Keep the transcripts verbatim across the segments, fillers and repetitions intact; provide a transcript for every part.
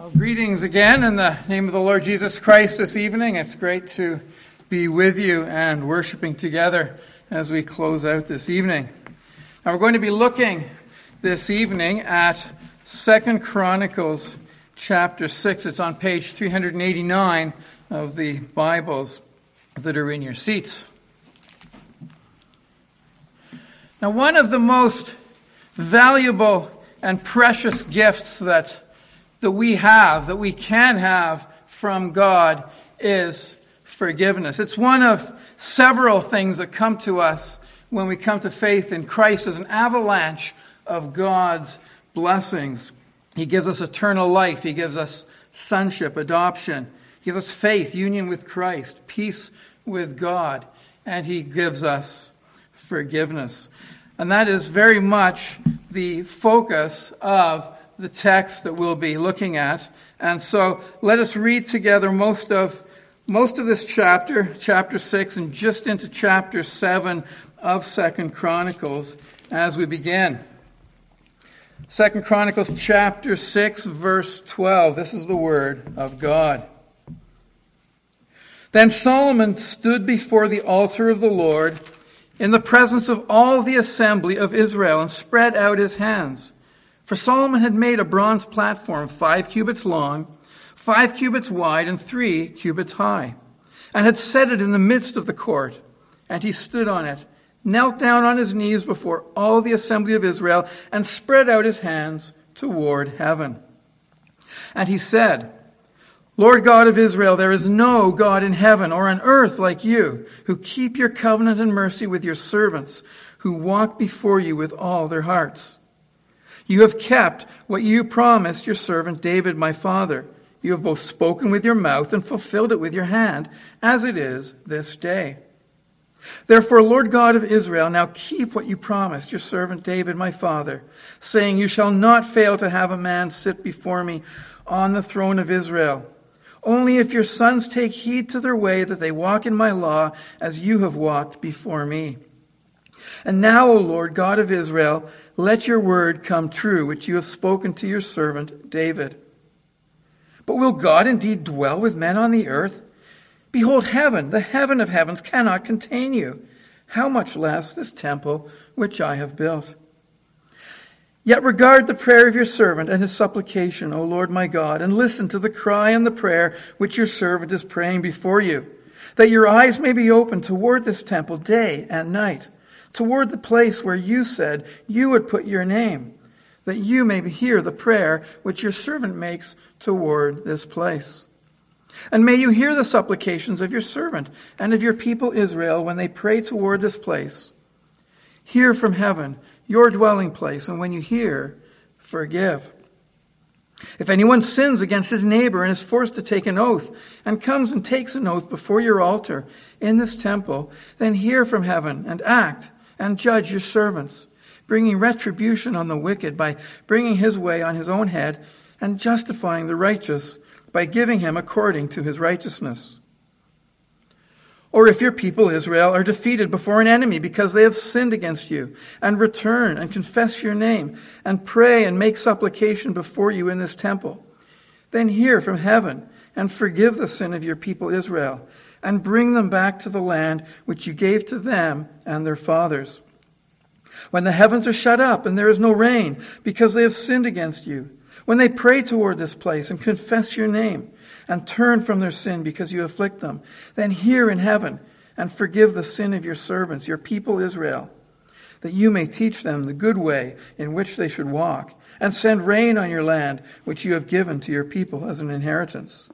Well, greetings again in the name of the Lord Jesus Christ this evening. It's great to be with you and worshiping together as we close out this evening. Now we're going to be looking this evening at Second Chronicles chapter six. It's on page three eighty-nine of the Bibles that are in your seats. Now, one of the most valuable and precious gifts that that we have, that we can have from God, is forgiveness. It's one of several things that come to us when we come to faith in Christ as an avalanche of God's blessings. He gives us eternal life. He gives us sonship, adoption. He gives us faith, union with Christ, peace with God, and He gives us forgiveness. And that is very much the focus of the text that we'll be looking at. And so let us read together most of most of this chapter, chapter six, and just into chapter seven of Second Chronicles as we begin. Second Chronicles chapter six, verse twelve. This is the word of God. Then Solomon stood before the altar of the Lord in the presence of all the assembly of Israel and spread out his hands. For Solomon had made a bronze platform five cubits long, five cubits wide, and three cubits high, and had set it in the midst of the court. And he stood on it, knelt down on his knees before all the assembly of Israel, and spread out his hands toward heaven. And he said, Lord God of Israel, there is no God in heaven or on earth like you, who keep your covenant and mercy with your servants, who walk before you with all their hearts. You have kept what you promised your servant David, my father. You have both spoken with your mouth and fulfilled it with your hand, as it is this day. Therefore, Lord God of Israel, now keep what you promised your servant David, my father, saying, You shall not fail to have a man sit before me on the throne of Israel. Only if your sons take heed to their way, that they walk in my law, as you have walked before me. And now, O Lord God of Israel, let your word come true, which you have spoken to your servant David. But will God indeed dwell with men on the earth? Behold, heaven, the heaven of heavens, cannot contain you. How much less this temple which I have built? Yet regard the prayer of your servant and his supplication, O Lord my God, and listen to the cry and the prayer which your servant is praying before you, that your eyes may be open toward this temple day and night, toward the place where you said you would put your name, that you may hear the prayer which your servant makes toward this place. And may you hear the supplications of your servant and of your people Israel when they pray toward this place. Hear from heaven your dwelling place, and when you hear, forgive. If anyone sins against his neighbor and is forced to take an oath, and comes and takes an oath before your altar in this temple, then hear from heaven and act and judge your servants, bringing retribution on the wicked by bringing his way on his own head, and justifying the righteous by giving him according to his righteousness. Or if your people Israel are defeated before an enemy because they have sinned against you, and return and confess your name, and pray and make supplication before you in this temple, then hear from heaven and forgive the sin of your people Israel, and bring them back to the land which you gave to them and their fathers. When the heavens are shut up and there is no rain, because they have sinned against you, when they pray toward this place and confess your name, and turn from their sin because you afflict them, then hear in heaven and forgive the sin of your servants, your people Israel, that you may teach them the good way in which they should walk, and send rain on your land which you have given to your people as an inheritance.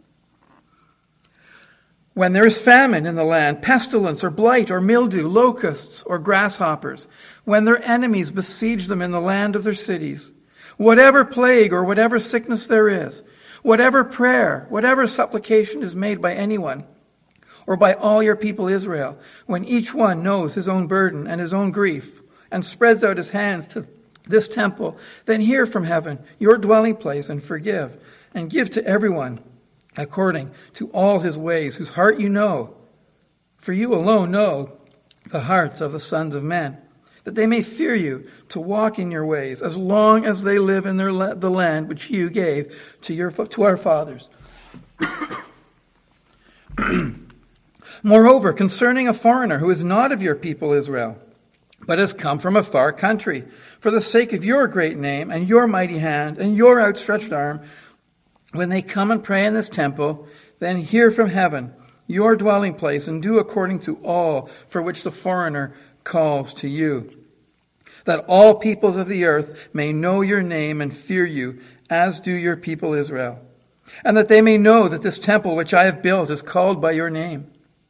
When there is famine in the land, pestilence or blight or mildew, locusts or grasshoppers, when their enemies besiege them in the land of their cities, whatever plague or whatever sickness there is, whatever prayer, whatever supplication is made by anyone, or by all your people Israel, when each one knows his own burden and his own grief, and spreads out his hands to this temple, then hear from heaven your dwelling place and forgive, and give to everyone according to all his ways, whose heart you know. For you alone know the hearts of the sons of men, that they may fear you, to walk in your ways, as long as they live in their la- the land which you gave to your to our fathers. Moreover, concerning a foreigner who is not of your people Israel, but has come from a far country, for the sake of your great name and your mighty hand and your outstretched arm, when they come and pray in this temple, then hear from heaven your dwelling place, and do according to all for which the foreigner calls to you, that all peoples of the earth may know your name and fear you, as do your people Israel, and that they may know that this temple which I have built is called by your name.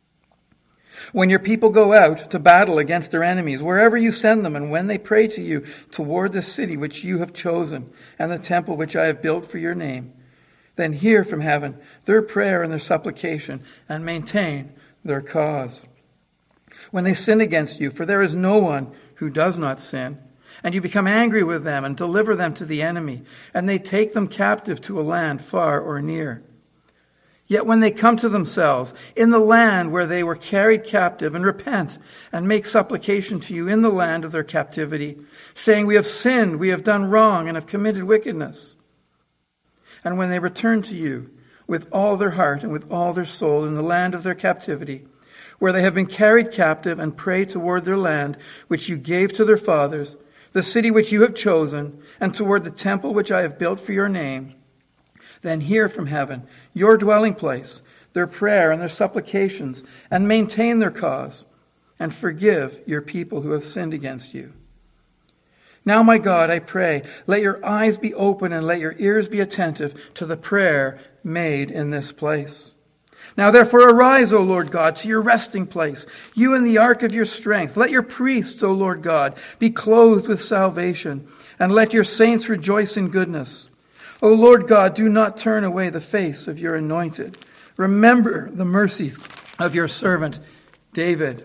When your people go out to battle against their enemies, wherever you send them, and when they pray to you toward the city which you have chosen, and the temple which I have built for your name, then hear from heaven their prayer and their supplication, and maintain their cause. When they sin against you, for there is no one who does not sin, and you become angry with them and deliver them to the enemy, and they take them captive to a land far or near. Yet when they come to themselves in the land where they were carried captive, and repent and make supplication to you in the land of their captivity, saying, we have sinned, we have done wrong, and have committed wickedness. And when they return to you with all their heart and with all their soul in the land of their captivity, where they have been carried captive, and pray toward their land which you gave to their fathers, the city which you have chosen, and toward the temple which I have built for your name, then hear from heaven your dwelling place, their prayer and their supplications, and maintain their cause, and forgive your people who have sinned against you. Now, my God, I pray, let your eyes be open and let your ears be attentive to the prayer made in this place. Now, therefore, arise, O Lord God, to your resting place, you in the ark of your strength. Let your priests, O Lord God, be clothed with salvation, and let your saints rejoice in goodness. O Lord God, do not turn away the face of your anointed. Remember the mercies of your servant David.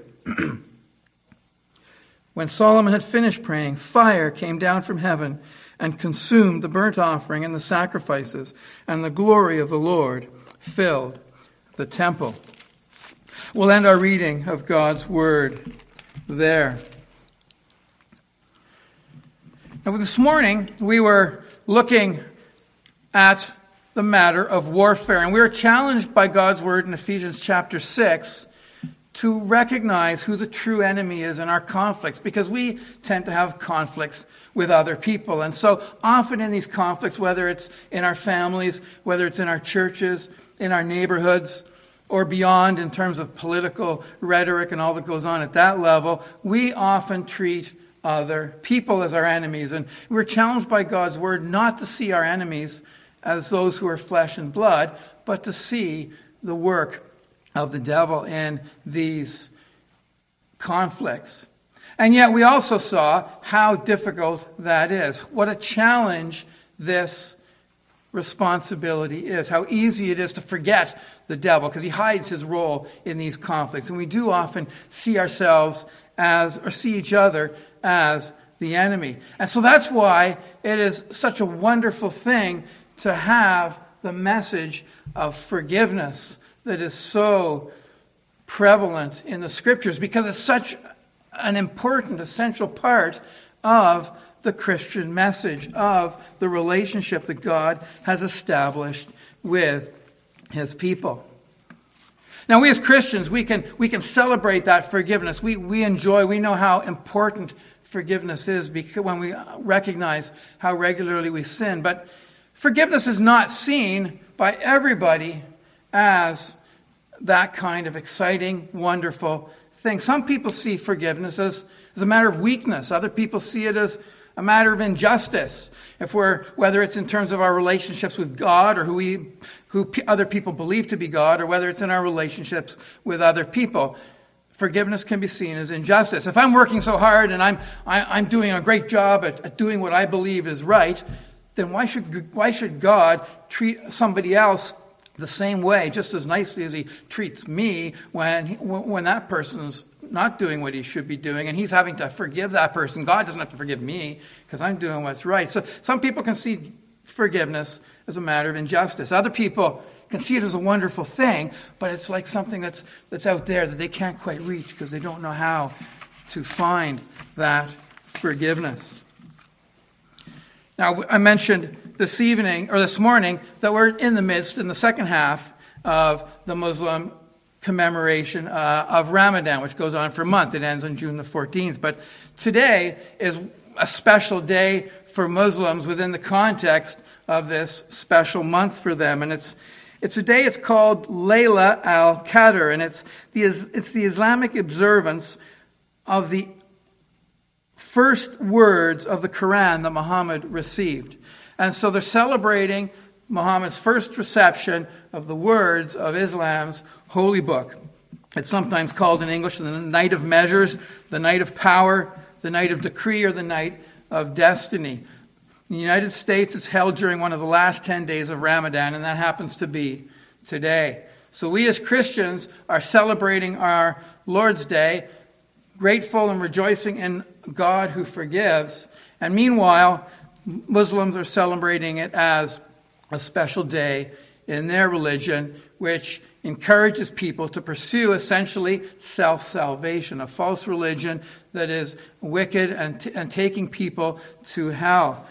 When Solomon had finished praying, fire came down from heaven and consumed the burnt offering and the sacrifices, and the glory of the Lord filled the temple. We'll end our reading of God's word there. Now, this morning we were looking at the matter of warfare, and we were challenged by God's word in Ephesians chapter six to recognize who the true enemy is in our conflicts, because we tend to have conflicts with other people. And so often in these conflicts, whether it's in our families, whether it's in our churches, in our neighborhoods, or beyond in terms of political rhetoric and all that goes on at that level, we often treat other people as our enemies. And we're challenged by God's word not to see our enemies as those who are flesh and blood, but to see the work of the devil in these conflicts. And yet we also saw how difficult that is. What a challenge this responsibility is. How easy it is to forget the devil, because he hides his role in these conflicts. And we do often see ourselves as, or see each other as the enemy. And so that's why it is such a wonderful thing to have the message of forgiveness that is so prevalent in the Scriptures, because it's such an important, essential part of the Christian message, of the relationship that God has established with His people. Now, we as Christians, we can we can celebrate that forgiveness. We we enjoy, we know how important forgiveness is because when we recognize how regularly we sin. But forgiveness is not seen by everybody as that kind of exciting, wonderful thing. Some people see forgiveness as, as a matter of weakness. Other people see it as a matter of injustice. If we're, whether it's in terms of our relationships with God, or who we, who p- other people believe to be God, or whether it's in our relationships with other people, forgiveness can be seen as injustice. If I'm working so hard and I'm I, I'm doing a great job at, at doing what I believe is right, then why should why should God treat somebody else the same way, just as nicely as He treats me when he, when that person's not doing what he should be doing, and He's having to forgive that person? God doesn't have to forgive me because I'm doing what's right. So some people can see forgiveness as a matter of injustice. Other people can see it as a wonderful thing, but it's like something that's that's out there that they can't quite reach because they don't know how to find that forgiveness. Now, I mentioned this evening, or this morning, that we're in the midst, in the second half of the Muslim commemoration uh, of Ramadan, which goes on for a month. It ends on June the fourteenth. But today is a special day for Muslims within the context of this special month for them. And it's it's a day, it's called Layla al-Qadr, and it's the, it's the Islamic observance of the first words of the Quran that Muhammad received. And so they're celebrating Muhammad's first reception of the words of Islam's holy book. It's sometimes called in English the night of measures, the night of power, the night of decree, or the night of destiny. In the United States, it's held during one of the last ten days of Ramadan, and that happens to be today. So we as Christians are celebrating our Lord's Day, grateful and rejoicing in God who forgives. And meanwhile, Muslims are celebrating it as a special day in their religion, which encourages people to pursue essentially self-salvation, a false religion that is wicked and, t- and taking people to hell.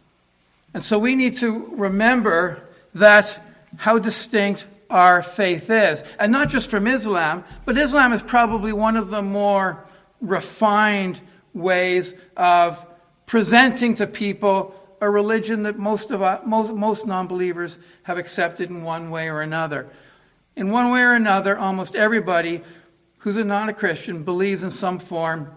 And so we need to remember that how distinct our faith is. And not just from Islam, but Islam is probably one of the more refined ways of presenting to people a religion that most of us, most, most non-believers have accepted in one way or another. In one way or another, almost everybody who's not a Christian believes in some form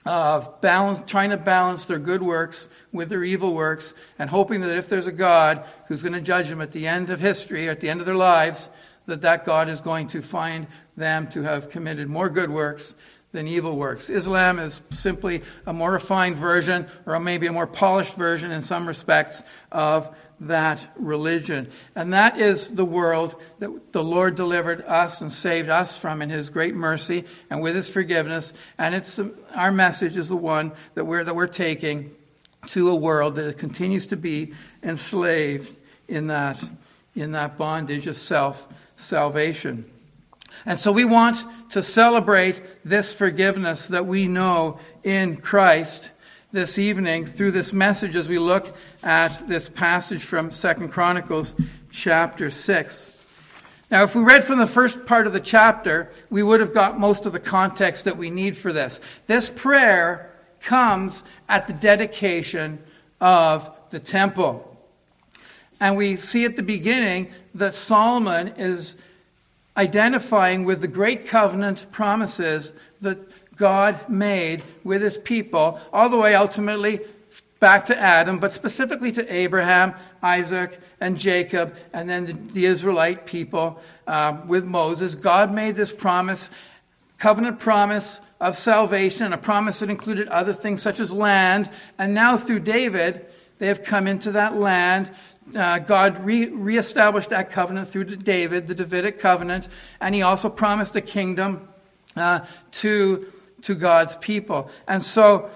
of balance, trying to balance their good works with their evil works, and hoping that if there's a God who's going to judge them at the end of history, at the end of their lives, that that God is going to find them to have committed more good works than evil works. Islam is simply a more refined version, or maybe a more polished version in some respects, of that religion. And that is the world that the Lord delivered us and saved us from in His great mercy and with His forgiveness. And it's our message is the one that we're that we're taking to a world that continues to be enslaved in that in that bondage of self-salvation. And so we want to celebrate this forgiveness that we know in Christ this evening through this message as we look at this passage from Second Chronicles chapter six. Now, if we read from the first part of the chapter, we would have got most of the context that we need for this. This prayer comes at the dedication of the temple. And we see at the beginning that Solomon is identifying with the great covenant promises that God made with His people, all the way ultimately back to Adam, but specifically to Abraham, Isaac, and Jacob, and then the, the Israelite people uh, with Moses. God made this promise, covenant promise of salvation, a promise that included other things such as land, and now through David, they have come into that land. Uh, God re- reestablished that covenant through David, the Davidic covenant, and He also promised a kingdom uh, to, to God's people. And so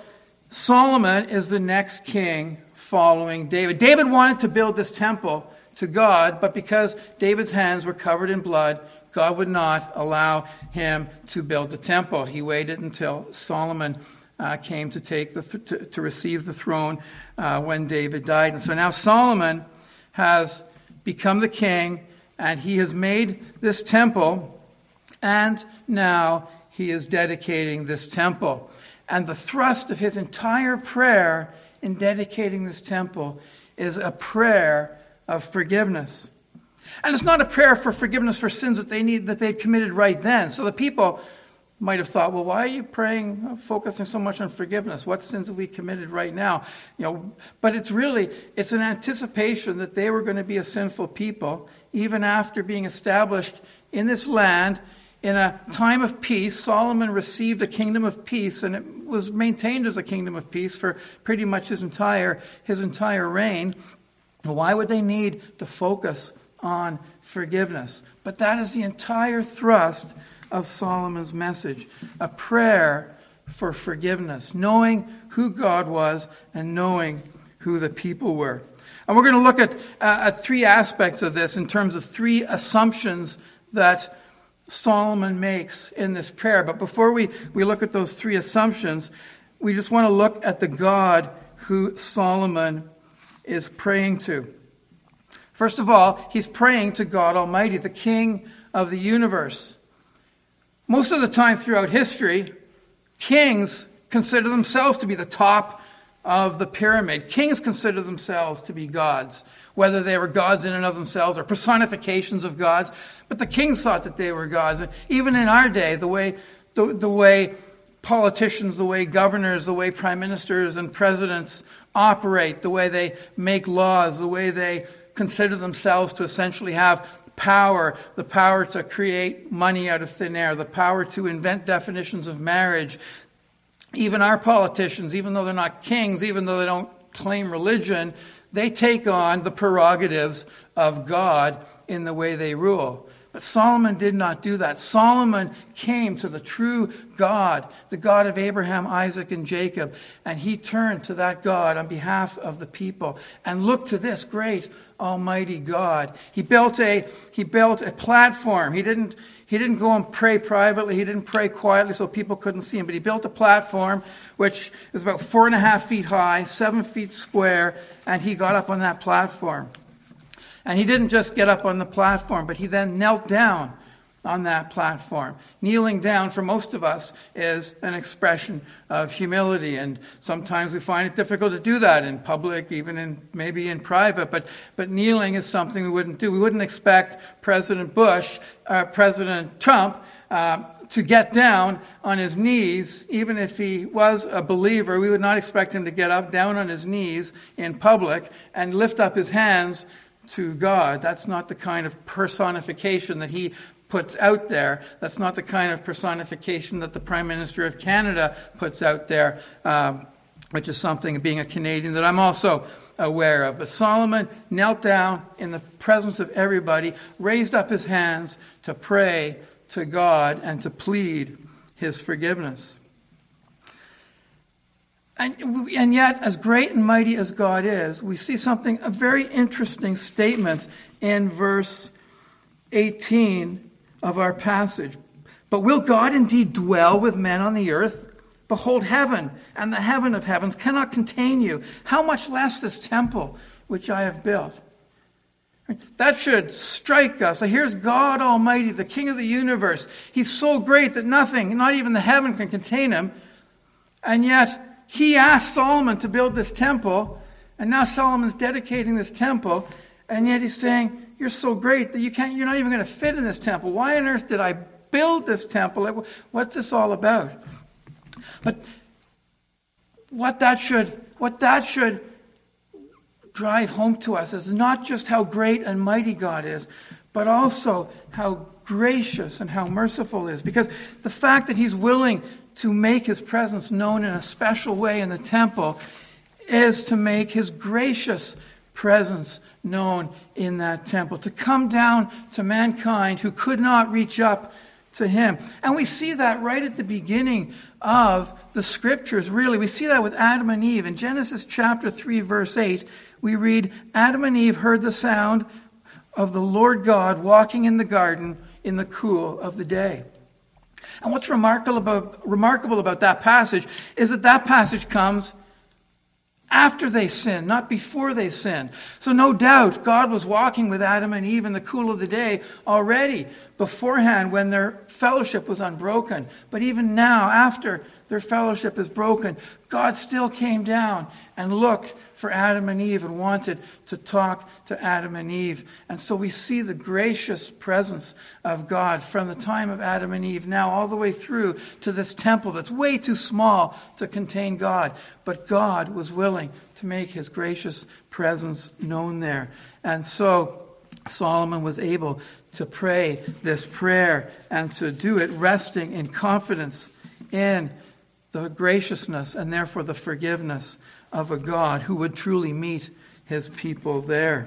Solomon is the next king following David. David wanted to build this temple to God, but because David's hands were covered in blood, God would not allow him to build the temple. He waited until Solomon uh, came to take the th- to, to receive the throne uh, when David died. And so now Solomon has become the king, and he has made this temple, and now he is dedicating this temple. And the thrust of his entire prayer in dedicating this temple is a prayer of forgiveness. And it's not a prayer for forgiveness for sins that they need that they'd committed right then. So the people might have thought, well, why are you praying, focusing so much on forgiveness? What sins have we committed right now? You know, but it's really, it's an anticipation that they were going to be a sinful people, even after being established in this land in a time of peace. Solomon received a kingdom of peace, and it was maintained as a kingdom of peace for pretty much his entire, his entire reign. Why would they need to focus on forgiveness? But that is the entire thrust of Solomon's message, a prayer for forgiveness, knowing who God was and knowing who the people were. And we're going to look at, uh, at three aspects of this in terms of three assumptions that Solomon makes in this prayer. But before we, we look at those three assumptions, we just want to look at the God who Solomon is praying to. First of all, he's praying to God Almighty, the King of the universe. Most of the time throughout history, kings consider themselves to be the top of the pyramid. Kings consider themselves to be gods, whether they were gods in and of themselves or personifications of gods. But the kings thought that they were gods. And even in our day, the way the, the way politicians, the way governors, the way prime ministers and presidents operate, the way they make laws, the way they consider themselves to essentially have power, the power to create money out of thin air, the power to invent definitions of marriage. Even our politicians, even though they're not kings, even though they don't claim religion, they take on the prerogatives of God in the way they rule. But Solomon did not do that. Solomon came to the true God, the God of Abraham, Isaac, and Jacob, and he turned to that God on behalf of the people and looked to this great Almighty God. He built a he built a platform. He didn't he didn't go and pray privately. He didn't pray quietly so people couldn't see him. But he built a platform which is about four and a half feet high, seven feet square, and he got up on that platform. And he didn't just get up on the platform, but he then knelt down on that platform. Kneeling down for most of us is an expression of humility, and sometimes we find it difficult to do that in public, even in maybe in private, but but kneeling is something we wouldn't do. We wouldn't expect President Bush, uh, President Trump, uh, to get down on his knees, even if he was a believer. We would not expect him to get up down on his knees in public and lift up his hands to God. That's not the kind of personification that he puts out there. That's not the kind of personification that the Prime Minister of Canada puts out there, um, which is something, being a Canadian, that I'm also aware of. But Solomon knelt down in the presence of everybody, raised up his hands to pray to God and to plead his forgiveness. And, and yet, as great and mighty as God is, we see something, a very interesting statement in verse eighteen of our passage. But will God indeed dwell with men on the earth? Behold, heaven and the heaven of heavens cannot contain you. How much less this temple which I have built? That should strike us. Here's God Almighty, the King of the universe. He's so great that nothing, not even the heaven, can contain him. And yet, he asked Solomon to build this temple, and now Solomon's dedicating this temple, and yet he's saying, you're so great that you can't, you're not even going to fit in this temple. Why on earth did I build this temple? What's this all about? But what that should, what that should drive home to us is not just how great and mighty God is, but also how gracious and how merciful he is. Because the fact that he's willing to make his presence known in a special way in the temple is to make his gracious presence known in that temple, to come down to mankind who could not reach up to him. And we see that right at the beginning of the scriptures, really. We see that with Adam and Eve. In Genesis chapter three, verse eight, we read, Adam and Eve heard the sound of the Lord God walking in the garden in the cool of the day. And what's remarkable about, remarkable about that passage is that that passage comes after they sin, not before they sin. So no doubt God was walking with Adam and Eve in the cool of the day already beforehand when their fellowship was unbroken. But even now, after their fellowship is broken, God still came down and looked for Adam and Eve and wanted to talk to Adam and Eve. And so we see the gracious presence of God from the time of Adam and Eve now all the way through to this temple that's way too small to contain God. But God was willing to make his gracious presence known there. And so Solomon was able to pray this prayer and to do it resting in confidence in the graciousness and therefore the forgiveness of a God who would truly meet his people there.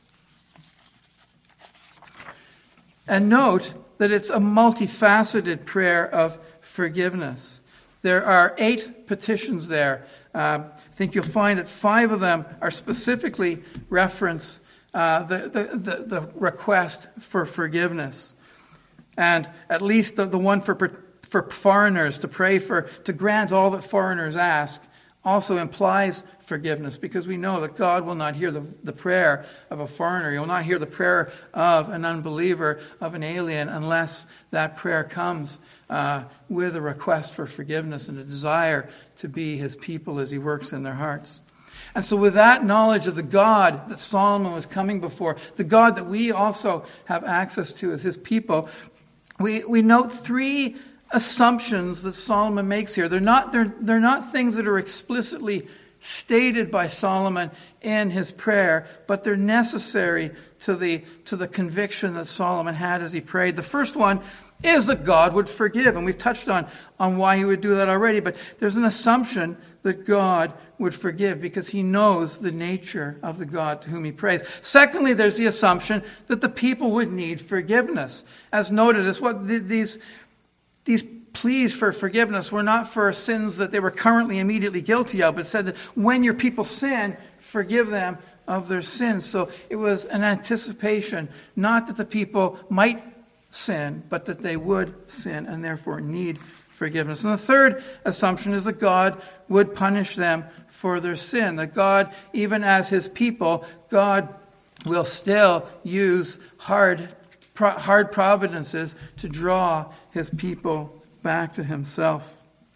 And note that it's a multifaceted prayer of forgiveness. There are eight petitions there. Uh, I think you'll find that five of them are specifically reference uh, the, the, the, the request for forgiveness. And at least the, the one for for foreigners, to pray for, to grant all that foreigners ask, also implies forgiveness, because we know that God will not hear the, the prayer of a foreigner. He will not hear the prayer of an unbeliever, of an alien, unless that prayer comes uh, with a request for forgiveness and a desire to be his people as he works in their hearts. And so with that knowledge of the God that Solomon was coming before, the God that we also have access to as his people, we, we note three assumptions that Solomon makes here. They're not, they're, they're not things that are explicitly stated by Solomon in his prayer, but they're necessary to the, to the conviction that Solomon had as he prayed. The first one is that God would forgive, and we've touched on, on why he would do that already, but there's an assumption that God would forgive because he knows the nature of the God to whom he prays. Secondly, there's the assumption that the people would need forgiveness. As noted, as what th- these These pleas for forgiveness were not for sins that they were currently immediately guilty of, but said that when your people sin, forgive them of their sins. So it was an anticipation, not that the people might sin, but that they would sin and therefore need forgiveness. And the third assumption is that God would punish them for their sin, that God, even as his people, God will still use hard hard providences to draw his people back to himself.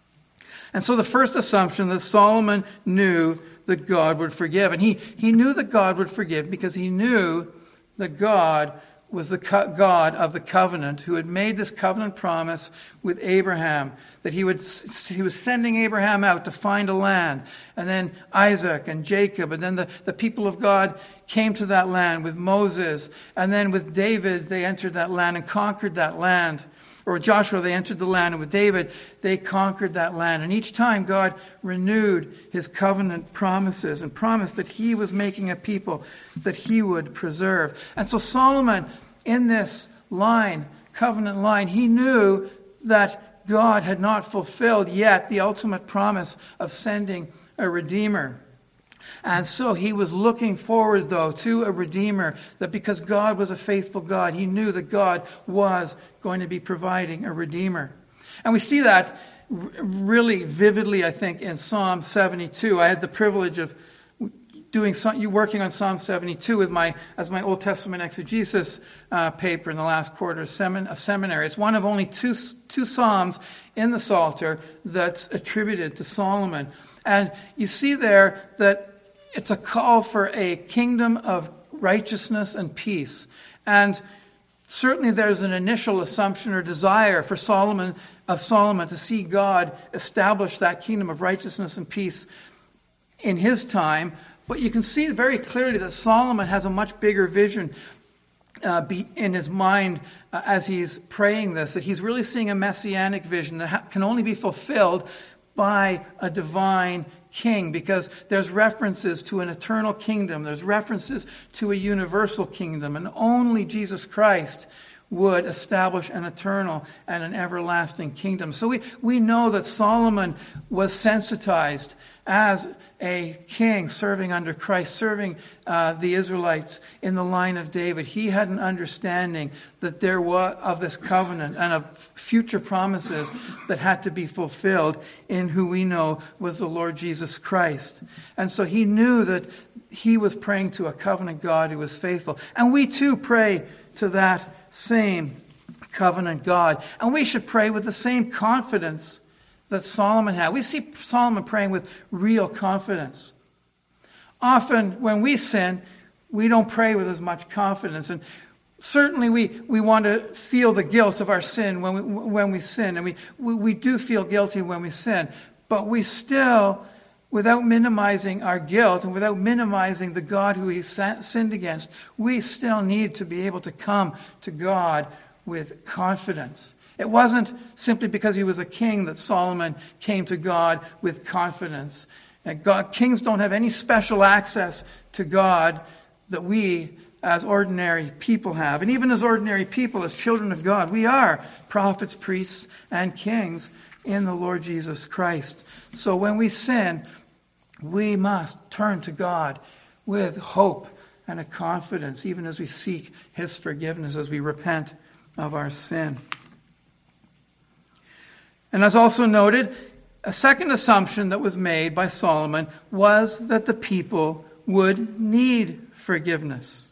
And so the first assumption, that Solomon knew that God would forgive. And he, he knew that God would forgive because he knew that God was the co- God of the covenant, who had made this covenant promise with Abraham, that he would he was sending Abraham out to find a land, and then Isaac and Jacob, and then the, the people of God came to that land with Moses, and then with David they entered that land and conquered that land. Or with Joshua they entered the land, and with David they conquered that land. And each time God renewed his covenant promises and promised that he was making a people that he would preserve. And so Solomon, in this line, covenant line, he knew that God had not fulfilled yet the ultimate promise of sending a Redeemer. And so he was looking forward, though, to a Redeemer, that because God was a faithful God, he knew that God was going to be providing a Redeemer. And we see that really vividly, I think, in Psalm seventy-two. I had the privilege of doing some, working on Psalm seventy-two with my as my Old Testament exegesis uh, paper in the last quarter of semin, seminary. It's one of only two two psalms in the Psalter that's attributed to Solomon. And you see there that it's a call for a kingdom of righteousness and peace. And certainly there's an initial assumption or desire for Solomon of Solomon to see God establish that kingdom of righteousness and peace in his time. But you can see very clearly that Solomon has a much bigger vision uh, be in his mind uh, as he's praying this, that he's really seeing a messianic vision that ha- can only be fulfilled by a divine king, because there's references to an eternal kingdom, there's references to a universal kingdom, and only Jesus Christ would establish an eternal and an everlasting kingdom. So we, we know that Solomon was sensitized as a king serving under Christ, serving uh, the Israelites in the line of David. He had an understanding that there was of this covenant and of future promises that had to be fulfilled in who we know was the Lord Jesus Christ. And so he knew that he was praying to a covenant God who was faithful. And we too pray to that same covenant God. And we should pray with the same confidence that Solomon had. We see Solomon praying with real confidence. Often when we sin, we don't pray with as much confidence. And certainly we, we want to feel the guilt of our sin when we, when we sin. And we, we, we do feel guilty when we sin. But we still, without minimizing our guilt and without minimizing the God who we sinned against, we still need to be able to come to God with confidence. It wasn't simply because he was a king that Solomon came to God with confidence. And God, kings don't have any special access to God that we as ordinary people have. And even as ordinary people, as children of God, we are prophets, priests, and kings in the Lord Jesus Christ. So when we sin, we must turn to God with hope and a confidence, even as we seek his forgiveness, as we repent of our sin. And as also noted, a second assumption that was made by Solomon was that the people would need forgiveness.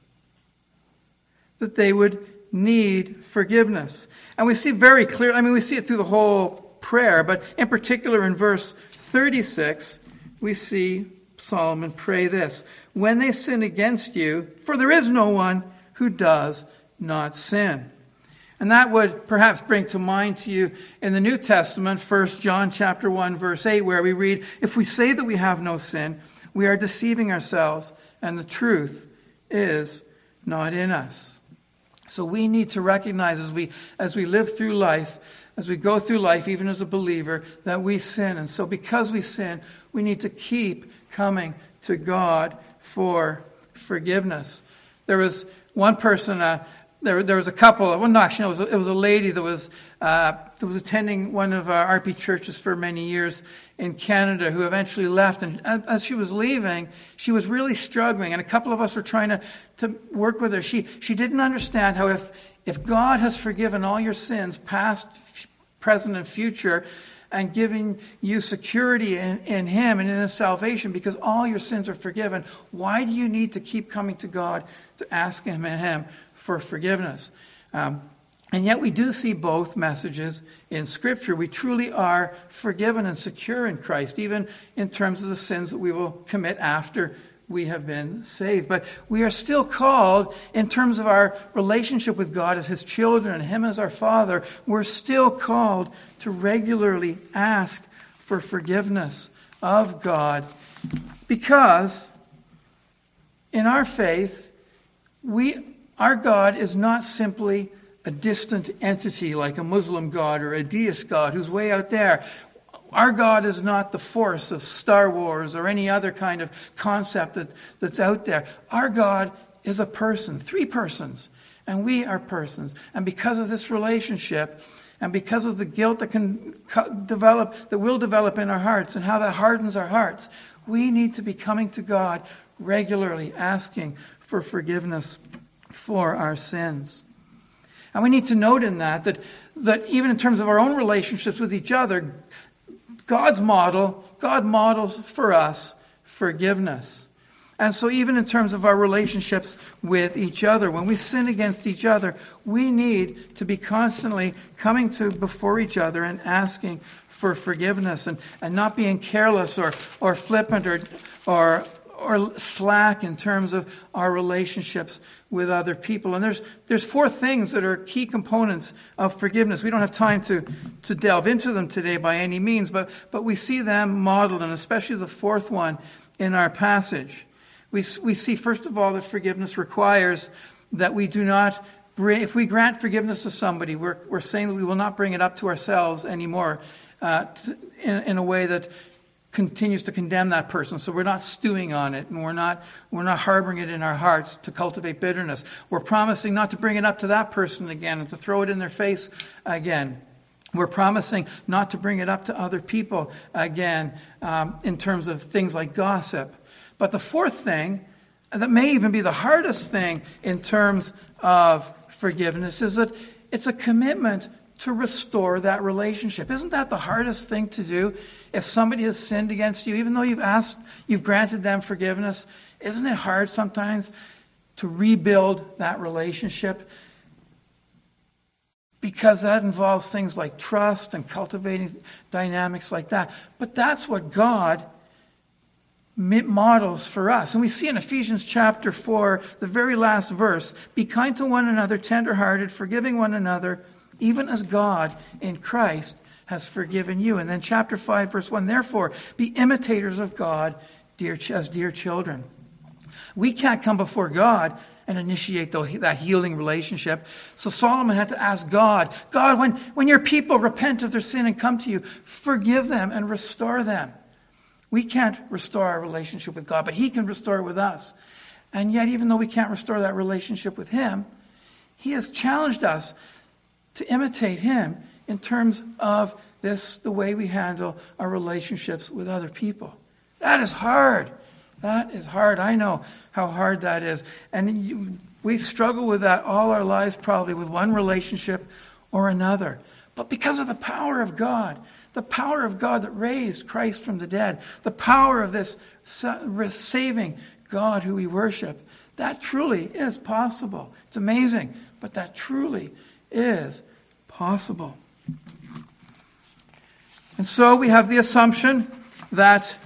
That they would need forgiveness. And we see very clear, I mean, we see it through the whole prayer, but in particular in verse thirty-six, we see Solomon pray this: when they sin against you, for there is no one who does not sin. And that would perhaps bring to mind to you in the New Testament, First John chapter one, verse eight, where we read, if we say that we have no sin, we are deceiving ourselves, and the truth is not in us. So we need to recognize as we as we live through life, as we go through life, even as a believer, that we sin. And so because we sin, we need to keep coming to God for forgiveness. There was one person, uh, there, there was a couple, well, no, actually, no, it was a, it was a lady that was, uh, that was attending one of our R P churches for many years in Canada, who eventually left. And as she was leaving, she was really struggling. And a couple of us were trying to, to work with her. She, she didn't understand how if, if God has forgiven all your sins, past, present, and future, and giving you security in, in Him and in His salvation, because all your sins are forgiven, why do you need to keep coming to God to ask Him and Him for forgiveness? Um, and yet we do see both messages in Scripture. We truly are forgiven and secure in Christ, even in terms of the sins that we will commit after we have been saved. But we are still called, in terms of our relationship with God as His children and Him as our Father, we're still called to regularly ask for forgiveness of God, because in our faith, we our God is not simply a distant entity like a Muslim God or a deist God who's way out there. Our God is not the force of Star Wars or any other kind of concept that, that's out there. Our God is a person, three persons, and we are persons. And because of this relationship, and because of the guilt that can develop, that will develop in our hearts, and how that hardens our hearts, we need to be coming to God regularly, asking for forgiveness for our sins. And we need to note in that, that, that even in terms of our own relationships with each other, God's model, God models for us forgiveness. And so even in terms of our relationships with each other, when we sin against each other, we need to be constantly coming to before each other and asking for forgiveness, and, and not being careless or, or flippant or, or, or slack in terms of our relationships with other people. And there's there's four things that are key components of forgiveness. We don't have time to, to delve into them today by any means, but, but we see them modeled, and especially the fourth one in our passage. We, we see, first of all, that forgiveness requires that we do not bring, if we grant forgiveness to somebody, we're, we're saying that we will not bring it up to ourselves anymore uh, to, in, in a way that continues to condemn that person. So we're not stewing on it, and we're not we're not harboring it in our hearts to cultivate bitterness. We're promising not to bring it up to that person again and to throw it in their face again. We're promising not to bring it up to other people again um, in terms of things like gossip. But the fourth thing, that may even be the hardest thing in terms of forgiveness, is that it's a commitment to restore that relationship. Isn't that the hardest thing to do? If somebody has sinned against you, even though you've asked, you've granted them forgiveness, isn't it hard sometimes to rebuild that relationship? Because that involves things like trust and cultivating dynamics like that. But that's what God models for us. And we see in Ephesians chapter four, the very last verse, be kind to one another, tenderhearted, forgiving one another, even as God in Christ has forgiven you. And then chapter five, verse one, therefore, be imitators of God dear, as dear children. We can't come before God and initiate that healing relationship. So Solomon had to ask God, God, when, when your people repent of their sin and come to you, forgive them and restore them. We can't restore our relationship with God, but He can restore it with us. And yet, even though we can't restore that relationship with Him, He has challenged us to imitate Him in terms of this, the way we handle our relationships with other people. That is hard. That is hard. I know how hard that is. And you, we struggle with that all our lives, probably, with one relationship or another. but because of the power of God, the power of God that raised Christ from the dead, the power of this saving God who we worship, that truly is possible. It's amazing, but that truly is possible. And so we have the assumption that,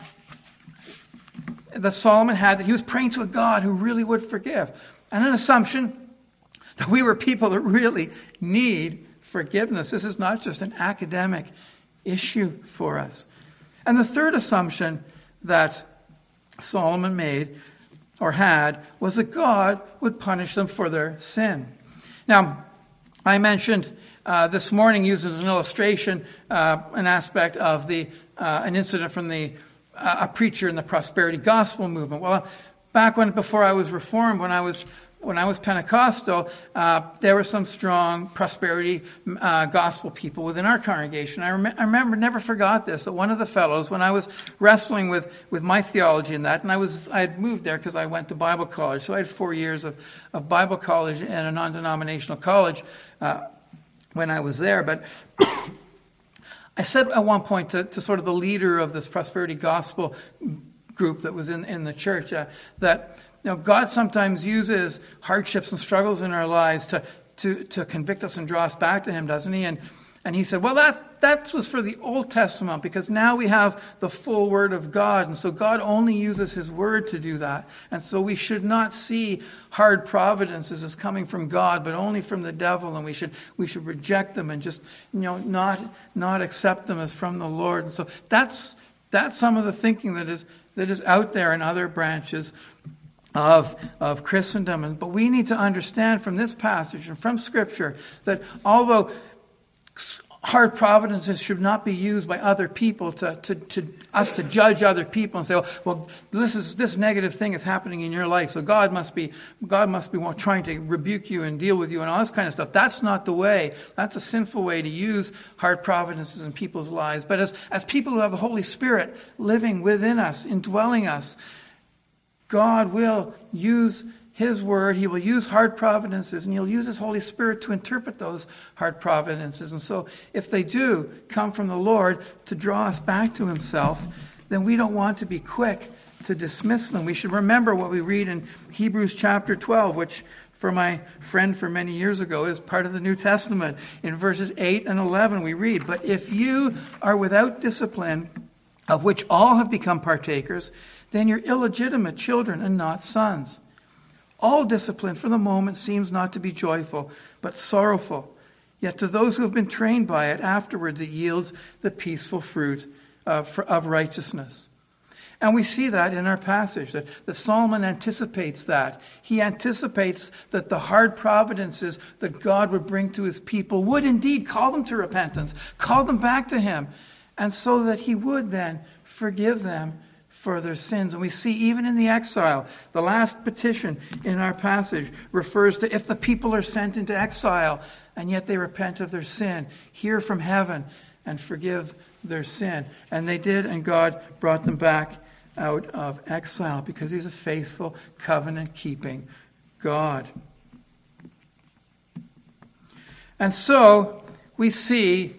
that Solomon had, that he was praying to a God who really would forgive. And an assumption that we were people that really need forgiveness. This is not just an academic issue for us. And the third assumption that Solomon made or had was that God would punish them for their sin. Now, I mentioned uh, this morning, used as an illustration, uh, an aspect of the uh, an incident from the uh, a preacher in the prosperity gospel movement. Well, back when before I was Reformed, when I was When I was Pentecostal, uh, there were some strong prosperity uh, gospel people within our congregation. I, rem- I remember, never forgot this, that one of the fellows, when I was wrestling with, with my theology in that, and I was I had moved there because I went to Bible college, so I had four years of, of Bible college and a non-denominational college uh, when I was there. But I said at one point to, to sort of the leader of this prosperity gospel group that was in, in the church uh, that, you know, God sometimes uses hardships and struggles in our lives to, to, to convict us and draw us back to Him, doesn't He? And and he said, well, that, that was for the Old Testament, because now we have the full Word of God. And so God only uses His Word to do that. And so we should not see hard providences as coming from God, but only from the devil. And we should we should reject them and just, you know, not not accept them as from the Lord. And so that's that's some of the thinking that is that is out there in other branches of of Christendom. And, but we need to understand from this passage and from Scripture that although hard providences should not be used by other people to, to, to us to judge other people and say, well, well, this is this negative thing is happening in your life, so God must be God must be trying to rebuke you and deal with you and all this kind of stuff. That's not the way. That's a sinful way to use hard providences in people's lives. But as as people who have the Holy Spirit living within us, indwelling us, God will use His Word. He will use hard providences, and He'll use His Holy Spirit to interpret those hard providences. And so if they do come from the Lord to draw us back to Himself, then we don't want to be quick to dismiss them. We should remember what we read in Hebrews chapter twelve, which for my friend for many years ago is part of the New Testament. In verses eight and eleven we read, "But if you are without discipline, of which all have become partakers, then you're illegitimate children and not sons. All discipline for the moment seems not to be joyful, but sorrowful. Yet to those who have been trained by it, afterwards it yields the peaceful fruit of, of righteousness." And we see that in our passage, that, that Solomon anticipates that. He anticipates that the hard providences that God would bring to His people would indeed call them to repentance, call them back to Him, and so that He would then forgive them for their sins. And we see even in the exile, the last petition in our passage refers to if the people are sent into exile and yet they repent of their sin, hear from heaven and forgive their sin. And they did, and God brought them back out of exile because He's a faithful, covenant-keeping God. And so we see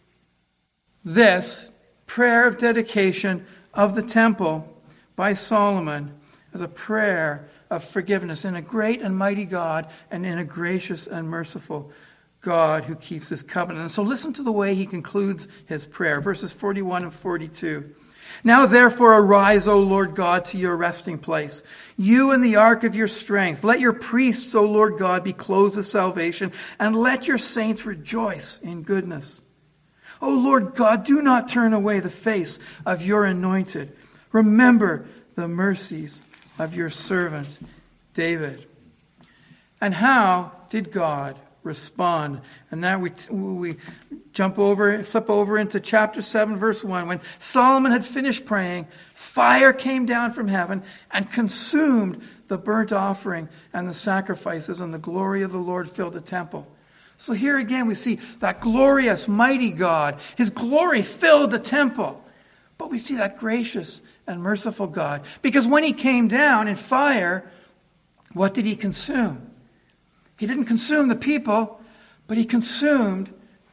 this prayer of dedication of the temple by Solomon as a prayer of forgiveness in a great and mighty God and in a gracious and merciful God who keeps His covenant. And so listen to the way he concludes his prayer, verses forty-one and forty-two. "Now therefore arise, O Lord God, to your resting place, you in the ark of your strength. Let your priests, O Lord God, be clothed with salvation, and let your saints rejoice in goodness. O Lord God, do not turn away the face of your anointed. Remember the mercies of your servant David." And how did God respond? And now we we jump over, flip over into chapter seven, verse one. When Solomon had finished praying, fire came down from heaven and consumed the burnt offering and the sacrifices, and the glory of the Lord filled the temple. So here again we see that glorious, mighty God. His glory filled the temple. But we see that gracious and merciful God. Because when He came down in fire, what did He consume? He didn't consume the people, but He consumed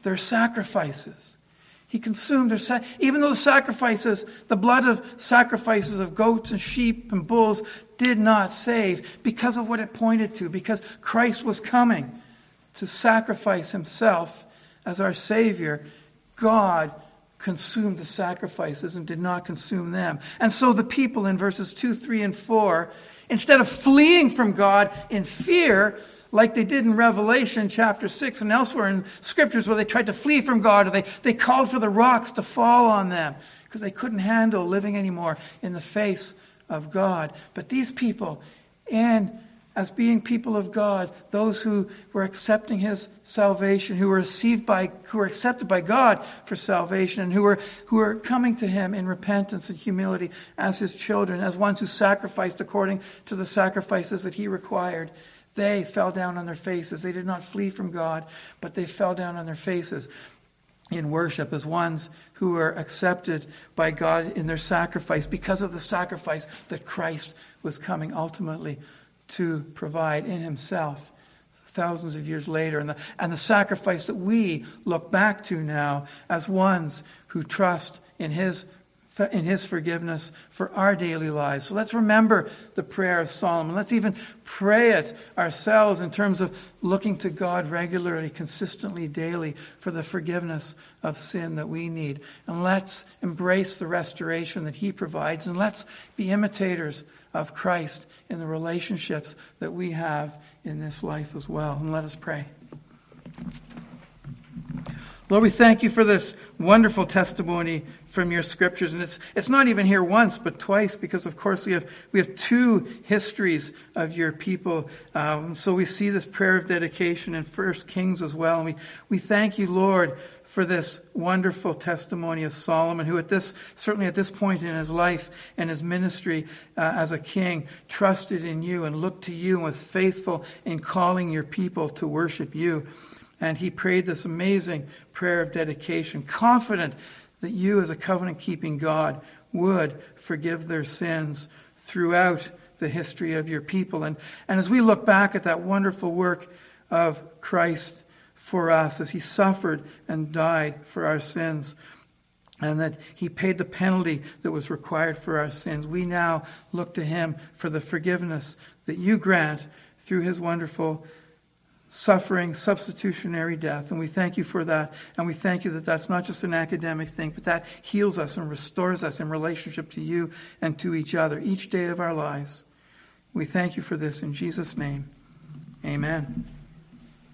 their sacrifices. He consumed their sa- even though the sacrifices, the blood of sacrifices of goats and sheep and bulls did not save, because of what it pointed to, because Christ was coming to sacrifice himself as our Savior, God consumed the sacrifices and did not consume them. And so the people in verses two, three, and four, instead of fleeing from God in fear, like they did in Revelation chapter six and elsewhere in scriptures where they tried to flee from God, or they, they called for the rocks to fall on them because they couldn't handle living anymore in the face of God. But these people, and as being people of God, those who were accepting his salvation, who were received by, who were accepted by God for salvation, and who were who were coming to him in repentance and humility as his children, as ones who sacrificed according to the sacrifices that he required, they fell down on their faces. They did not flee from God, but they fell down on their faces in worship as ones who were accepted by God in their sacrifice because of the sacrifice that Christ was coming ultimately to provide in himself thousands of years later, and the, and the sacrifice that we look back to now as ones who trust in his in his forgiveness for our daily lives. So let's remember the prayer of Solomon. Let's even pray it ourselves in terms of looking to God regularly, consistently, daily for the forgiveness of sin that we need. And let's embrace the restoration that he provides, and let's be imitators of Christ in the relationships that we have in this life as well. And let us pray. Lord, we thank you for this wonderful testimony from your scriptures. And it's it's not even here once, but twice, because of course we have we have two histories of your people. Um, so we see this prayer of dedication in First Kings as well. And we, we thank you, Lord, for this wonderful testimony of Solomon, who at this, certainly at this point in his life and his ministry uh, as a king, trusted in you and looked to you and was faithful in calling your people to worship you. And he prayed this amazing prayer of dedication, confident that you as a covenant-keeping God would forgive their sins throughout the history of your people. And, and as we look back at that wonderful work of Christ for us, as he suffered and died for our sins, and that he paid the penalty that was required for our sins, we now look to him for the forgiveness that you grant through his wonderful suffering, substitutionary death. And we thank you for that. And we thank you that that's not just an academic thing, but that heals us and restores us in relationship to you and to each other each day of our lives. We thank you for this in Jesus' name. Amen.